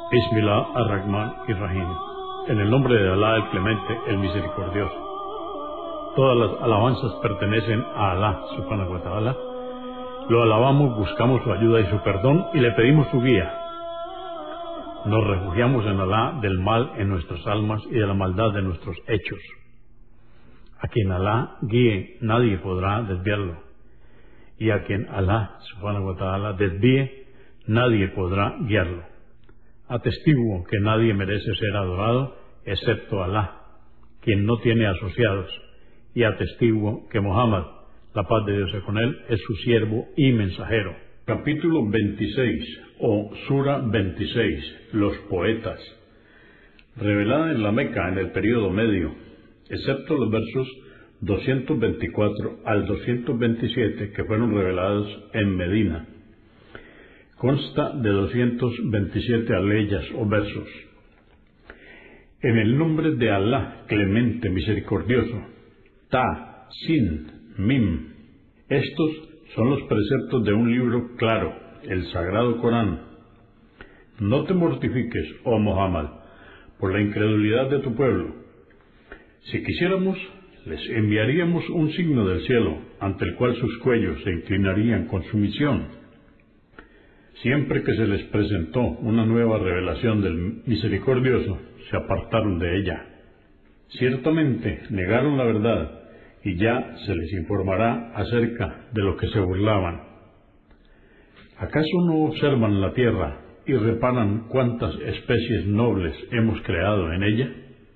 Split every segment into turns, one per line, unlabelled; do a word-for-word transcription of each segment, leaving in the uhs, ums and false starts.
Bismillah ar-Rahman ir-Rahim. En el nombre de Alá el Clemente, el Misericordioso. Todas las alabanzas pertenecen a Alá, subhanahu wa ta'ala. Lo alabamos, buscamos su ayuda y su perdón y le pedimos su guía. Nos refugiamos en Alá del mal en nuestras almas y de la maldad de nuestros hechos. A quien Alá guíe, nadie podrá desviarlo. Y a quien Alá, subhanahu wa ta'ala, desvíe, nadie podrá guiarlo. Atestiguo que nadie merece ser adorado excepto Alá, quien no tiene asociados, y atestiguo que Muhammad, la paz de Dios sea con él, es su siervo y mensajero. Capítulo veintiséis, o Sura veintiséis, los poetas. Revelada en la Meca en el período medio, excepto los versos doscientos veinticuatro al doscientos veintisiete que fueron revelados en Medina. Consta de doscientos veintisiete aleyas o versos. En el nombre de Alá, clemente, misericordioso. Ta, Sin, Mim. Estos son los preceptos de un libro claro, el Sagrado Corán. No te mortifiques, oh Muhammad, por la incredulidad de tu pueblo. Si quisiéramos, les enviaríamos un signo del cielo, ante el cual sus cuellos se inclinarían con sumisión. Siempre que se les presentó una nueva revelación del Misericordioso, se apartaron de ella. Ciertamente negaron la verdad, y ya se les informará acerca de lo que se burlaban. ¿Acaso no observan la tierra y reparan cuántas especies nobles hemos creado en ella?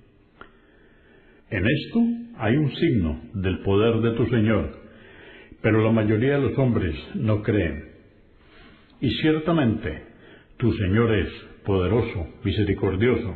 En esto hay un signo del poder de tu Señor, pero la mayoría de los hombres no creen. Y ciertamente tu Señor es poderoso, misericordioso.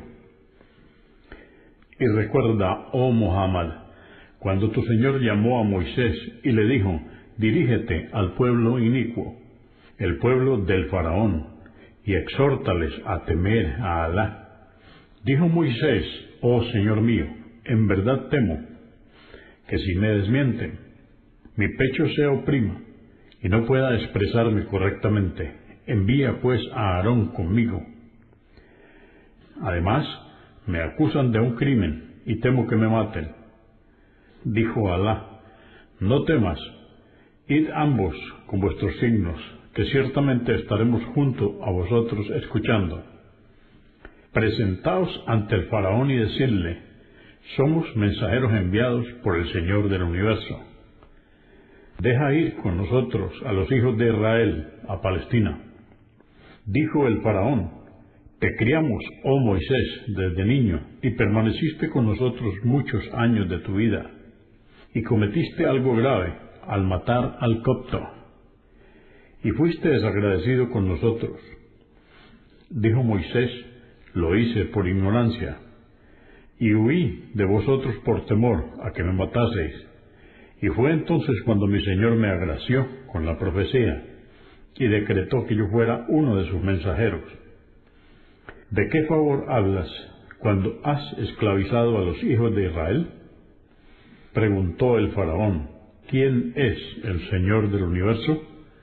Y recuerda, oh Muhammad, cuando tu Señor llamó a Moisés y le dijo: dirígete al pueblo inicuo, el pueblo del faraón, y exhórtales a temer a Alá. Dijo Moisés: oh Señor mío, en verdad temo que si me desmienten, mi pecho se oprima y no pueda expresarme correctamente. Envía pues a Aarón conmigo. Además, me acusan de un crimen y temo que me maten. Dijo Alá: no temas, id ambos con vuestros signos, que ciertamente estaremos junto a vosotros escuchando. Presentaos ante el faraón y decidle: somos mensajeros enviados por el Señor del universo. Deja ir con nosotros a los hijos de Israel a Palestina. Dijo el faraón: te criamos, oh Moisés, desde niño, y permaneciste con nosotros muchos años de tu vida, y cometiste algo grave al matar al copto, y fuiste desagradecido con nosotros. Dijo Moisés: lo hice por ignorancia, y huí de vosotros por temor a que me mataseis. Y fue entonces cuando mi Señor me agració con la profecía, y decretó que yo fuera uno de sus mensajeros. ¿De qué favor hablas cuando has esclavizado a los hijos de Israel? Preguntó el faraón: ¿quién es el Señor del universo?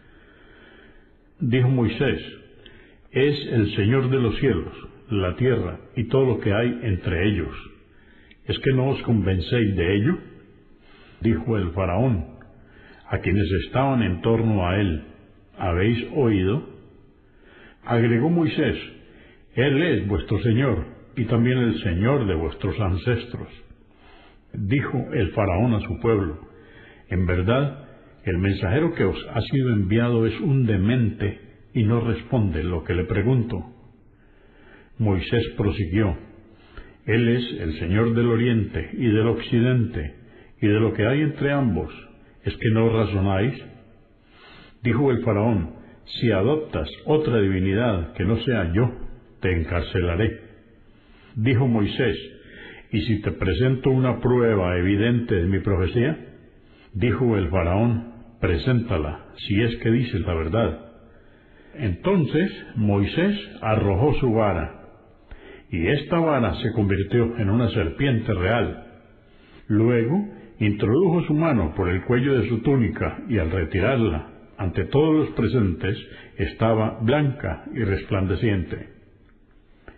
Dijo Moisés: es el Señor de los cielos, la tierra y todo lo que hay entre ellos. ¿Es que no os convencéis de ello? Dijo el faraón a quienes estaban en torno a él: ¿habéis oído? Agregó Moisés: Él es vuestro Señor, y también el Señor de vuestros ancestros. Dijo el faraón a su pueblo: en verdad, el mensajero que os ha sido enviado es un demente, y no responde lo que le pregunto. Moisés prosiguió: Él es el Señor del oriente y del occidente, y de lo que hay entre ambos. ¿Es que no razonáis? Dijo el faraón: si adoptas otra divinidad que no sea yo, te encarcelaré. Dijo Moisés: ¿y si te presento una prueba evidente de mi profecía? Dijo el faraón: preséntala, si es que dices la verdad. Entonces Moisés arrojó su vara, y esta vara se convirtió en una serpiente real. Luego introdujo su mano por el cuello de su túnica, y al retirarla, ante todos los presentes, estaba blanca y resplandeciente.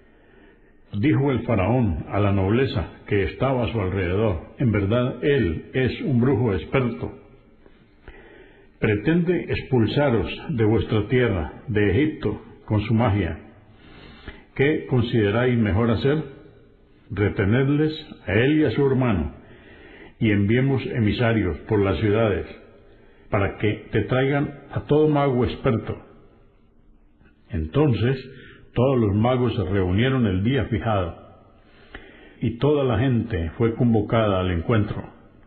Dijo el faraón a la nobleza que estaba a su alrededor: en verdad él es un brujo experto. Pretende expulsaros de vuestra tierra, de Egipto, con su magia. ¿Qué consideráis mejor hacer? Retenerles a él y a su hermano, y enviemos emisarios por las ciudades, para que te traigan a todo mago experto. Entonces todos los magos se reunieron el día fijado, y toda la gente fue convocada al encuentro.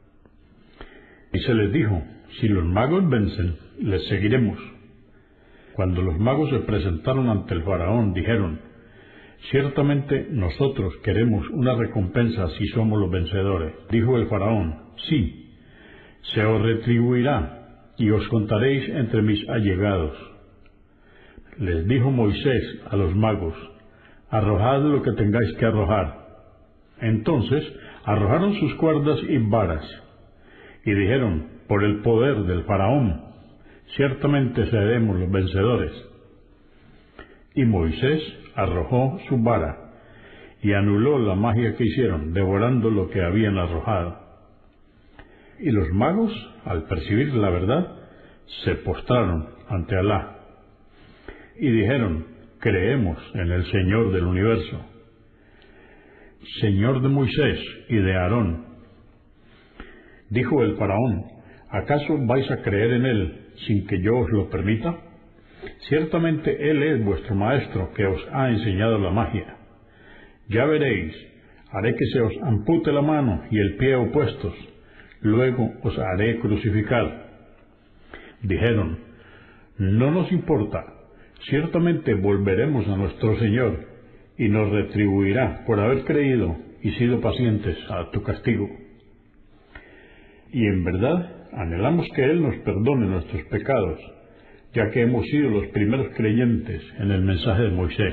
Y se les dijo: si los magos vencen, les seguiremos. Cuando los magos se presentaron ante el faraón, dijeron: ciertamente nosotros queremos una recompensa si somos los vencedores. Dijo el faraón: sí, se os retribuirá, y os contaréis entre mis allegados. Les dijo Moisés a los magos: arrojad lo que tengáis que arrojar. Entonces arrojaron sus cuerdas y varas, y dijeron: por el poder del faraón, ciertamente seremos los vencedores. Y Moisés arrojó su vara, y anuló la magia que hicieron, devorando lo que habían arrojado. Y los magos, al percibir la verdad, se postraron ante Alá, y dijeron: creemos en el Señor del universo, Señor de Moisés y de Aarón. Dijo el faraón: ¿acaso vais a creer en él sin que yo os lo permita? Ciertamente él es vuestro maestro que os ha enseñado la magia. Ya veréis, haré que se os ampute la mano y el pie opuestos, luego os haré crucificar. Dijeron: no nos importa, ciertamente volveremos a nuestro Señor, y nos retribuirá por haber creído y sido pacientes a tu castigo. Y en verdad anhelamos que Él nos perdone nuestros pecados, ya que hemos sido los primeros creyentes en el mensaje de Moisés.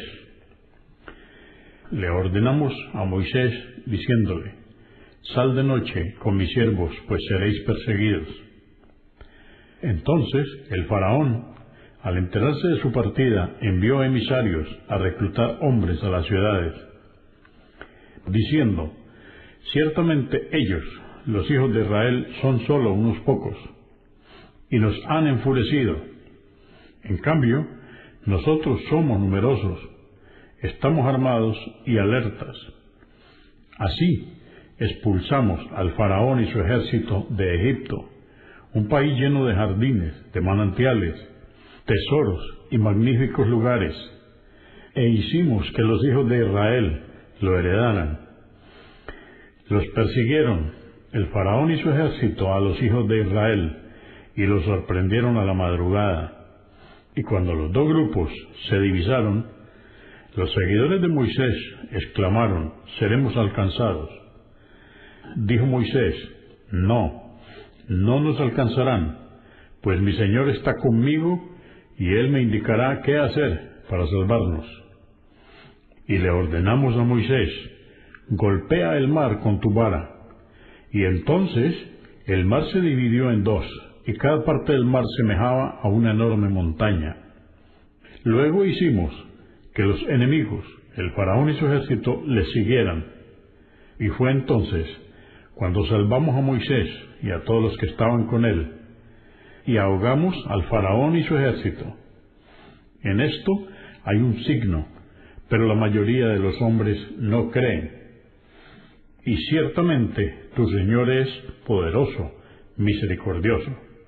Le ordenamos a Moisés diciéndole: sal de noche con mis siervos, pues seréis perseguidos. Entonces el faraón, al enterarse de su partida, envió emisarios a reclutar hombres a las ciudades, diciendo: ciertamente ellos, los hijos de Israel, son solo unos pocos, y nos han enfurecido. En cambio, nosotros somos numerosos, estamos armados y alertas. Así expulsamos al faraón y su ejército de Egipto, un país lleno de jardines, de manantiales, tesoros y magníficos lugares, e hicimos que los hijos de Israel lo heredaran. Los persiguieron el faraón y su ejército a los hijos de Israel, y los sorprendieron a la madrugada. Y cuando los dos grupos se divisaron, los seguidores de Moisés exclamaron: seremos alcanzados. Dijo Moisés: no, no nos alcanzarán, pues mi Señor está conmigo, y Él me indicará qué hacer para salvarnos. Y le ordenamos a Moisés: golpea el mar con tu vara. Y entonces el mar se dividió en dos, y cada parte del mar semejaba a una enorme montaña. Luego hicimos que los enemigos, el faraón y su ejército, le siguieran. Y fue entonces cuando salvamos a Moisés y a todos los que estaban con él, y ahogamos al faraón y su ejército. En esto hay un signo, pero la mayoría de los hombres no creen. Y ciertamente tu Señor es poderoso, misericordioso.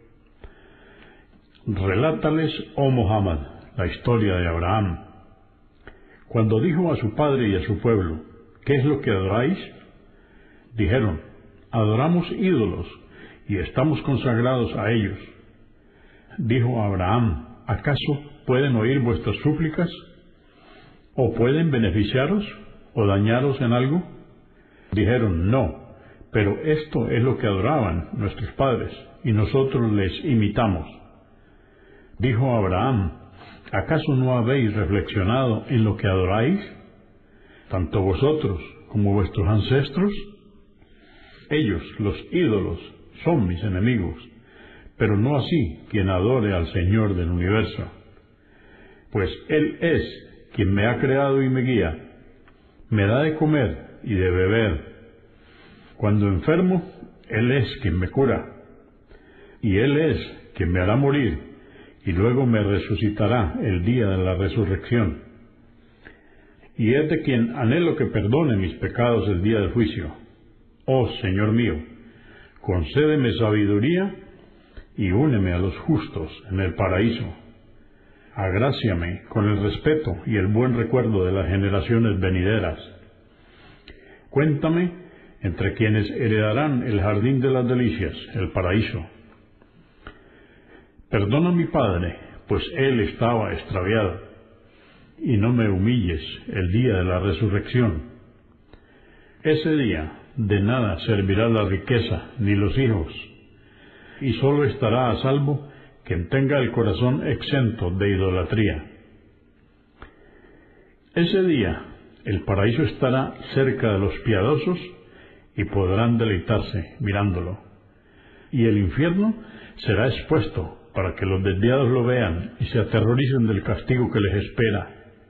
Relátales, oh Muhammad, la historia de Abraham. Cuando dijo a su padre y a su pueblo: ¿qué es lo que adoráis? Dijeron: adoramos ídolos y estamos consagrados a ellos. Dijo Abraham: ¿acaso pueden oír vuestras súplicas? ¿O pueden beneficiaros o dañaros en algo? Dijeron: no, pero esto es lo que adoraban nuestros padres, y nosotros les imitamos. Dijo Abraham: ¿acaso no habéis reflexionado en lo que adoráis, tanto vosotros como vuestros ancestros? Ellos, los ídolos, son mis enemigos, pero no así quien adore al Señor del universo, pues Él es quien me ha creado y me guía. me da de comer y de beber. Cuando enfermo, Él es quien me cura, y Él es quien me hará morir, y luego me resucitará el día de la resurrección. Y es de quien anhelo que perdone mis pecados el día del juicio. Oh Señor mío, concédeme sabiduría y úneme a los justos en el paraíso. Agráciame con el respeto y el buen recuerdo de las generaciones venideras. Cuéntame entre quienes heredarán el jardín de las delicias, el paraíso. Perdona a mi padre, pues él estaba extraviado, y no me humilles el día de la resurrección. Ese día de nada servirá la riqueza ni los hijos, y sólo estará a salvo quien tenga el corazón exento de idolatría. Ese día el paraíso estará cerca de los piadosos y podrán deleitarse mirándolo, y el infierno será expuesto para que los desviados lo vean y se aterroricen del castigo que les espera.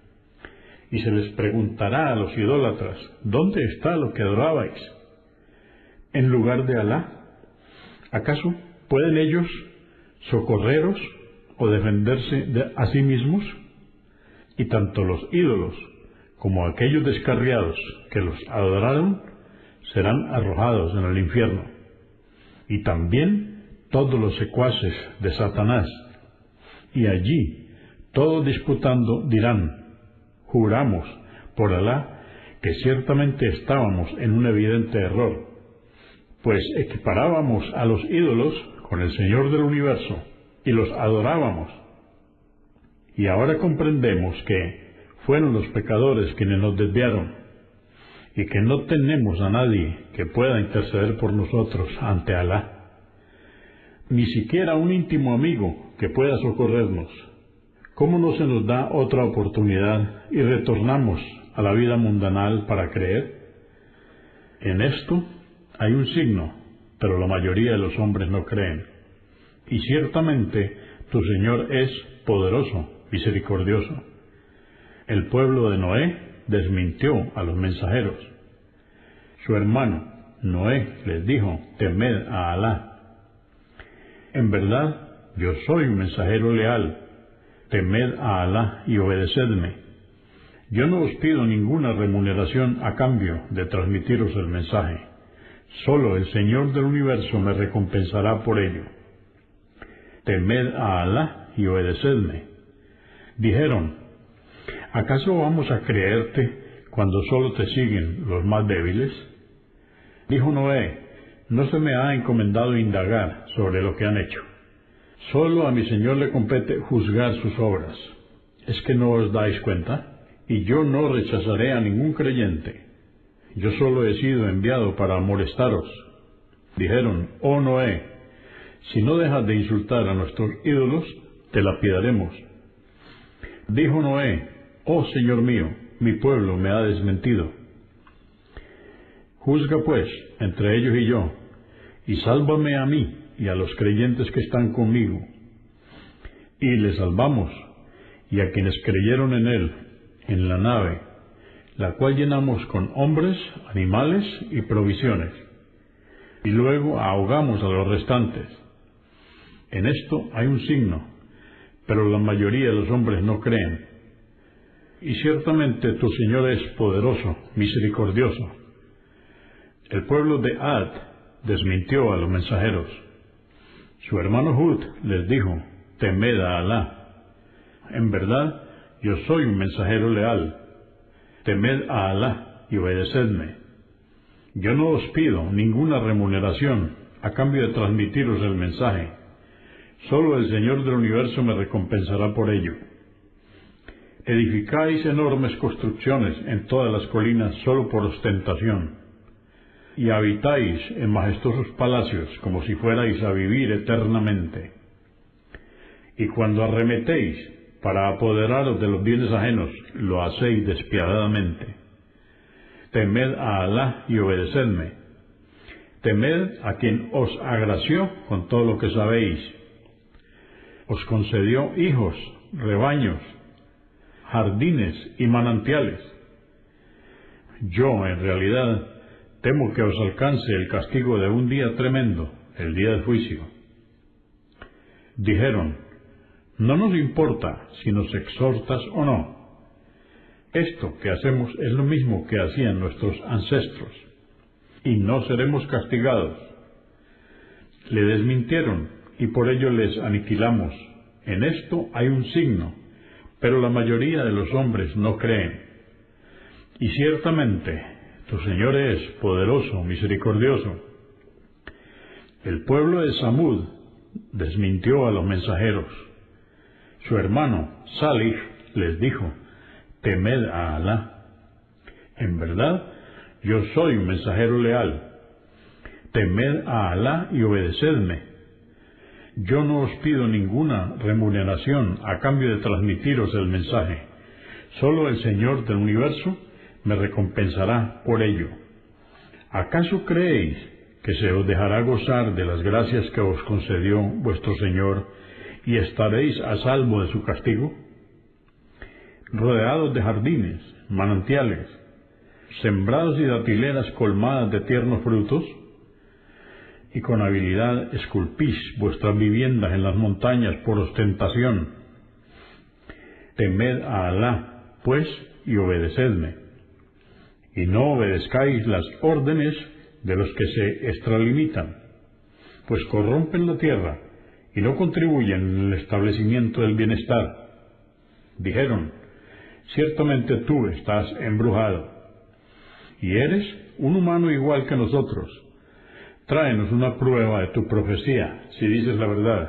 Y se les preguntará a los idólatras, ¿dónde está lo que adorabais en lugar de Alá? ¿Acaso pueden ellos socorreros o defenderse de a sí mismos? Y tanto los ídolos como aquellos descarriados que los adoraron serán arrojados en el infierno, y también todos los secuaces de Satanás, y allí todos disputando dirán, juramos por Alá que ciertamente estábamos en un evidente error, pues equiparábamos a los ídolos con el Señor del universo y los adorábamos. Y ahora comprendemos que fueron los pecadores quienes nos desviaron, y que no tenemos a nadie que pueda interceder por nosotros ante Alá, ni siquiera un íntimo amigo que pueda socorrernos. ¿Cómo no se nos da otra oportunidad y retornamos a la vida mundanal para creer? En esto hay un signo, pero la mayoría de los hombres no creen. Y ciertamente tu Señor es poderoso, misericordioso. El pueblo de Noé desmintió a los mensajeros. Su hermano Noé les dijo, temed a Alá. En verdad, yo soy un mensajero leal. Temed a Alá y obedecedme. Yo no os pido ninguna remuneración a cambio de transmitiros el mensaje. Solo el Señor del universo me recompensará por ello. Temed a Alá y obedecedme. Dijeron, ¿acaso vamos a creerte cuando solo te siguen los más débiles? Dijo Noé, no se me ha encomendado indagar sobre lo que han hecho. Solo a mi Señor le compete juzgar sus obras. ¿Es que no os dais cuenta? Y yo no rechazaré a ningún creyente. Yo solo he sido enviado para molestaros. Dijeron, oh Noé, si no dejas de insultar a nuestros ídolos, te lapidaremos. Dijo Noé, oh Señor mío, mi pueblo me ha desmentido. Juzga pues entre ellos y yo, y sálvame a mí y a los creyentes que están conmigo. Y le salvamos, y a quienes creyeron en él, en la nave, la cual llenamos con hombres, animales y provisiones, y luego ahogamos a los restantes. En esto hay un signo, pero la mayoría de los hombres no creen. Y ciertamente tu Señor es poderoso, misericordioso. El pueblo de Ad desmintió a los mensajeros. Su hermano Hud les dijo, temed a Alá. En verdad, yo soy un mensajero leal. Temed a Alá y obedecedme. Yo no os pido ninguna remuneración a cambio de transmitiros el mensaje. Solo el Señor del universo me recompensará por ello. Edificáis enormes construcciones en todas las colinas solo por ostentación, y habitáis en majestuosos palacios como si fuerais a vivir eternamente. Y cuando arremetéis para apoderaros de los bienes ajenos, lo hacéis despiadadamente. Temed a Alá y obedecedme. Temed a quien os agració con todo lo que sabéis. Os concedió hijos, rebaños, jardines y manantiales. yo, en realidad, temo que os alcance el castigo de un día tremendo, el día del juicio. Dijeron: no nos importa si nos exhortas o no. Esto que hacemos es lo mismo que hacían nuestros ancestros, y no seremos castigados. Le desmintieron, y por ello les aniquilamos. En esto hay un signo, pero la mayoría de los hombres no creen. Y ciertamente, tu Señor es poderoso, misericordioso. El pueblo de Samud desmintió a los mensajeros. Su hermano, Salih, les dijo: temed a Alá. En verdad, yo soy un mensajero leal. Temed a Alá y obedecedme. Yo no os pido ninguna remuneración a cambio de transmitiros el mensaje. Solo el Señor del universo me recompensará por ello. ¿Acaso creéis que se os dejará gozar de las gracias que os concedió vuestro Señor y estaréis a salvo de su castigo? Rodeados de jardines, manantiales, sembrados y datileras colmadas de tiernos frutos, y con habilidad esculpís vuestras viviendas en las montañas por ostentación. Temed a Alá, pues, y obedecedme, y no obedezcáis las órdenes de los que se extralimitan, pues corrompen la tierra y no contribuyen en el establecimiento del bienestar. Dijeron: ciertamente tú estás embrujado, y eres un humano igual que nosotros. Tráenos una prueba de tu profecía, si dices la verdad.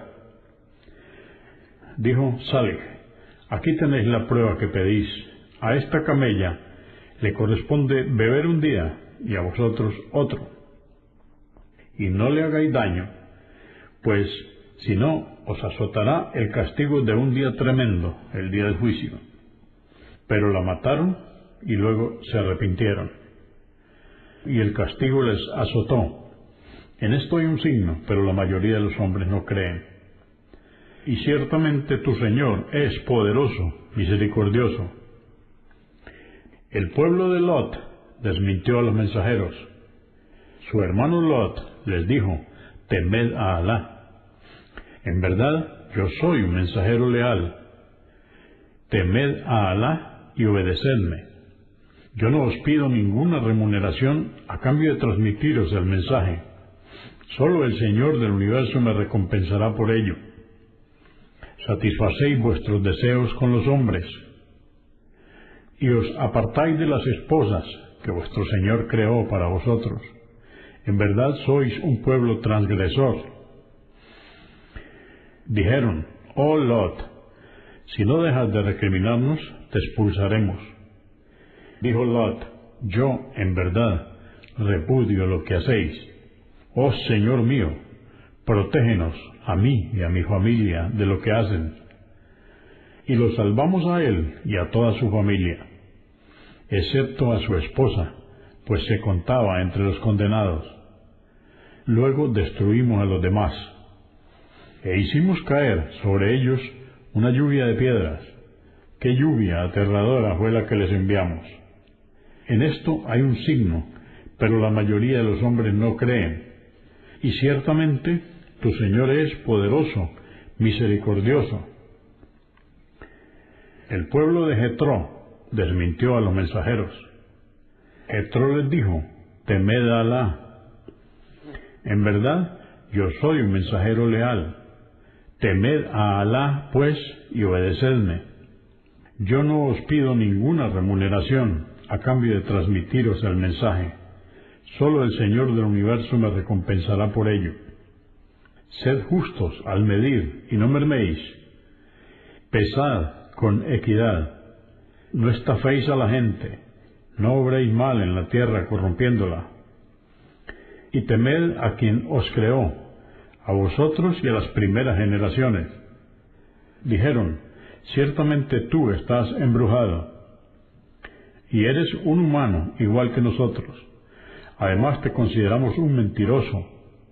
Dijo Salih: aquí tenéis la prueba que pedís. A esta camella le corresponde beber un día, y a vosotros otro. Y no le hagáis daño, pues si no, os azotará el castigo de un día tremendo, el día del juicio. Pero la mataron y luego se arrepintieron, y el castigo les azotó. En esto hay un signo, pero la mayoría de los hombres no creen. Y ciertamente tu Señor es poderoso, misericordioso. El pueblo de Lot desmintió a los mensajeros. Su hermano Lot les dijo: temed a Alá. En verdad, yo soy un mensajero leal. Temed a Alá y obedecedme. Yo no os pido ninguna remuneración a cambio de transmitiros el mensaje. Solo el Señor del universo me recompensará por ello. Satisfacéis vuestros deseos con los hombres, y os apartáis de las esposas que vuestro Señor creó para vosotros. En verdad sois un pueblo transgresor. Dijeron: oh Lot, si no dejas de recriminarnos, te expulsaremos. Dijo Lot: yo, en verdad, repudio lo que hacéis. Oh Señor mío, protégenos a mí y a mi familia de lo que hacen. Y lo salvamos a él y a toda su familia, excepto a su esposa, pues se contaba entre los condenados. Luego destruimos a los demás, e hicimos caer sobre ellos una lluvia de piedras. ¡Qué lluvia aterradora fue la que les enviamos! En esto hay un signo, pero la mayoría de los hombres no creen. Y ciertamente tu Señor es poderoso, misericordioso. El pueblo de Jetro desmintió a los mensajeros. Jetro les dijo: temed a Alá. En verdad, yo soy un mensajero leal. Temed a Alá, pues, y obedecedme. Yo no os pido ninguna remuneración a cambio de transmitiros el mensaje. Solo el Señor del universo me recompensará por ello. Sed justos al medir y no merméis. Pesad con equidad. No estaféis a la gente. No obréis mal en la tierra corrompiéndola. Y temed a quien os creó, a vosotros y a las primeras generaciones. Dijeron: ciertamente tú estás embrujado, y eres un humano igual que nosotros. Además te consideramos un mentiroso.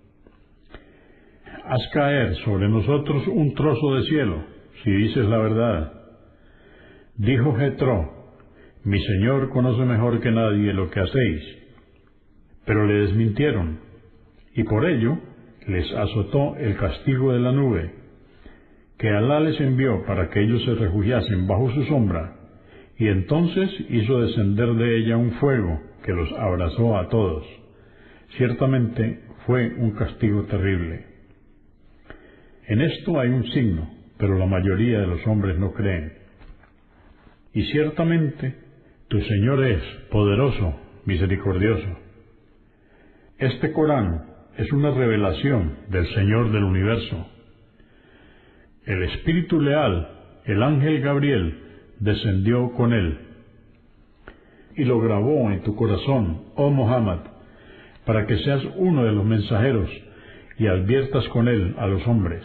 Haz caer sobre nosotros un trozo de cielo, si dices la verdad. Dijo Jetro: mi Señor conoce mejor que nadie lo que hacéis. Pero le desmintieron, y por ello les azotó el castigo de la nube, que Alá les envió para que ellos se refugiasen bajo su sombra, y entonces hizo descender de ella un fuego que los abrazó a todos. Ciertamente fue un castigo terrible. En esto hay un signo, pero la mayoría de los hombres no creen. Y ciertamente tu Señor es poderoso, misericordioso. Este Corán es una revelación del Señor del universo. El Espíritu Leal, el ángel Gabriel, descendió con él y lo grabó en tu corazón, oh Muhammad, para que seas uno de los mensajeros y adviertas con él a los hombres.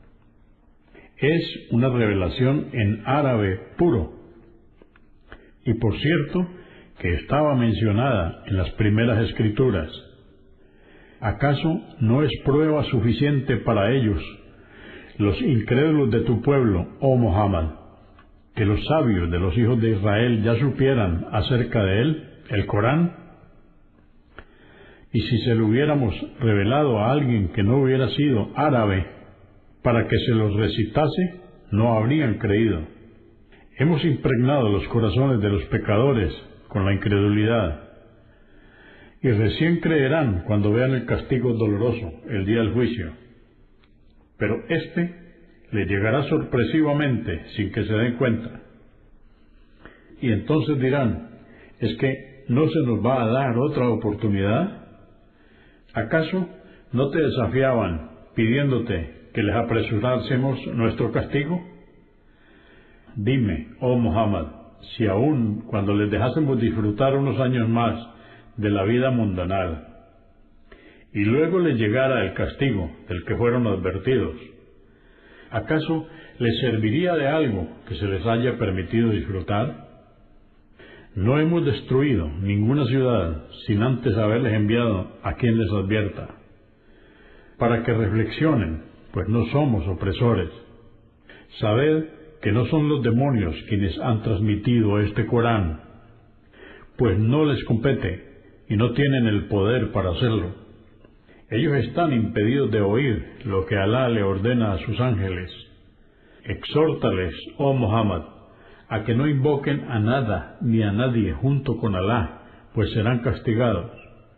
Es una revelación en árabe puro, y por cierto que estaba mencionada en las primeras escrituras. ¿Acaso no es prueba suficiente para ellos, los incrédulos de tu pueblo, oh Muhammad, que los sabios de los hijos de Israel ya supieran acerca de él, el Corán? Y si se lo hubiéramos revelado a alguien que no hubiera sido árabe para que se los recitase, no habrían creído. Hemos impregnado los corazones de los pecadores con la incredulidad, y recién creerán cuando vean el castigo doloroso, el día del juicio. Pero éste le llegará sorpresivamente sin que se den cuenta. Y entonces dirán, ¿es que no se nos va a dar otra oportunidad? ¿Acaso no te desafiaban pidiéndote que les apresurásemos nuestro castigo? Dime, oh Muhammad, si aún cuando les dejásemos disfrutar unos años más de la vida mundanal, y luego les llegara el castigo del que fueron advertidos, ¿acaso les serviría de algo que se les haya permitido disfrutar? No hemos destruido ninguna ciudad sin antes haberles enviado a quien les advierta, para que reflexionen, pues no somos opresores. Sabed que no son los demonios quienes han transmitido este Corán, pues no les compete y no tienen el poder para hacerlo. Ellos están impedidos de oír lo que Alá le ordena a sus ángeles. Exhórtales, oh Muhammad, a que no invoquen a nada ni a nadie junto con Alá, pues serán castigados.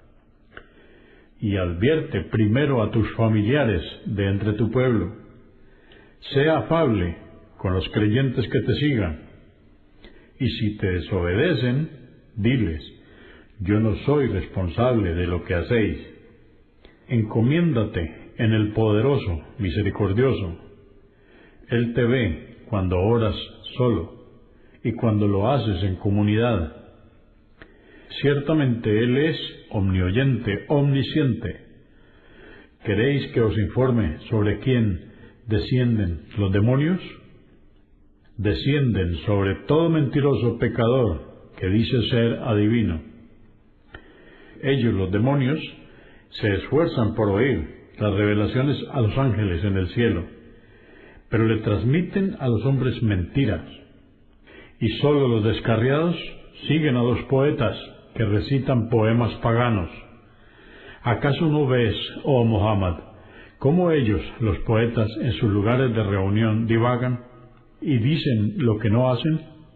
Y advierte primero a tus familiares de entre tu pueblo. Sea afable con los creyentes que te sigan. Y si te desobedecen, diles, yo no soy responsable de lo que hacéis. Encomiéndate en el poderoso, misericordioso. Él te ve cuando oras solo y cuando lo haces en comunidad. Ciertamente Él es omnioyente, omnisciente. ¿Queréis que os informe sobre quién descienden los demonios? Descienden sobre todo mentiroso pecador que dice ser adivino. Ellos, los demonios, se esfuerzan por oír las revelaciones a los ángeles en el cielo, pero le transmiten a los hombres mentiras, y sólo los descarriados siguen a los poetas que recitan poemas paganos. ¿Acaso no ves, oh Muhammad, cómo ellos, los poetas, en sus lugares de reunión divagan y dicen lo que no hacen?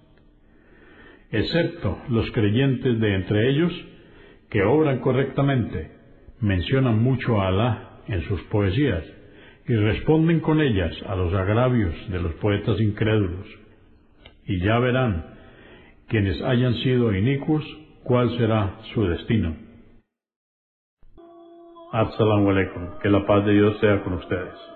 Excepto los creyentes de entre ellos, que obran correctamente, mencionan mucho a Alá en sus poesías y responden con ellas a los agravios de los poetas incrédulos. Y ya verán, quienes hayan sido inicuos, cuál será su destino. Assalamu alaikum, que la paz de Dios sea con ustedes.